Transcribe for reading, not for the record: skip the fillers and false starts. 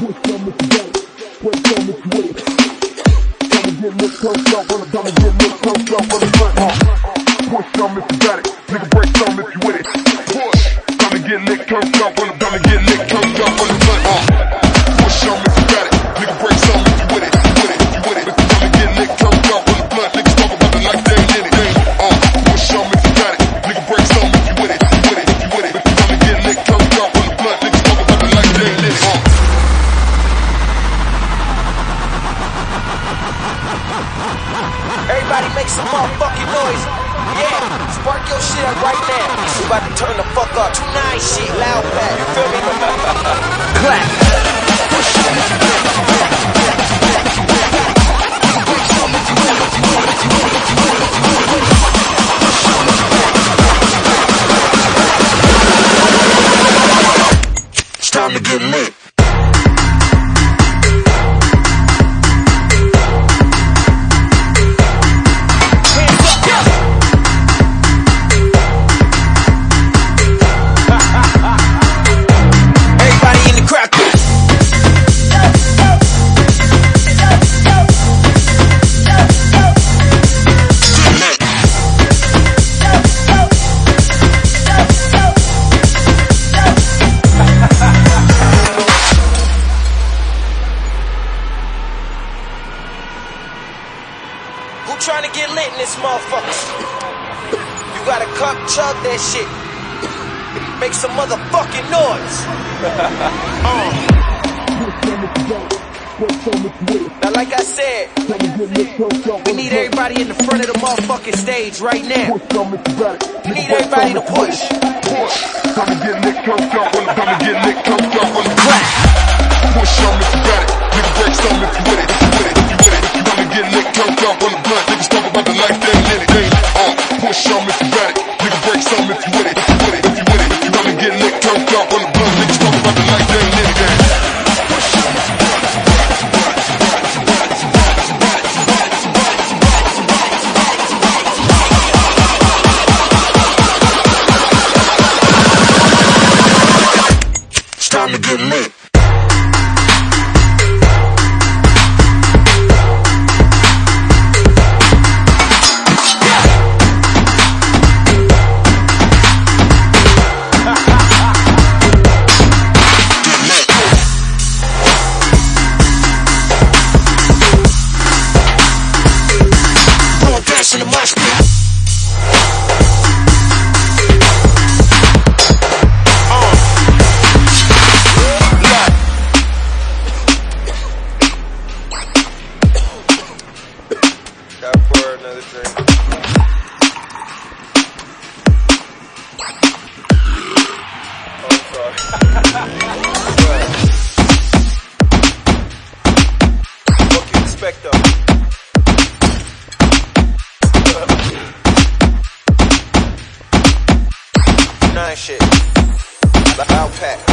Everybody make some motherfucking noise. Yeah, spark your shit up right now. We about to turn the fuck up. Tonight shit, loud pack. You feel me? Clap. It's time to get lit. Who trying to get lit in this motherfucker? You got a cup, chug that shit. Make some motherfucking noise. Now like I said, we need everybody in the front of the motherfucking stage right now. We need everybody to push. Time to get lit, come up on the time to get lit, come up on the clap. Push on if you got it. Nigga break some if you with it, if you with it, if you with it. If you wanna get lit, come up on the blunt. Niggas talk about the life they in it. Push on if you got it. Nigga break some if you with it, if you with it, if you with it. If you wanna get lit, come up on the blunt. Niggas talk about the life they in it. It's time to get lit. In the mosh pit. Got for another drink. Oh, I'm sorry. What you expect though? Shit. Loud pack.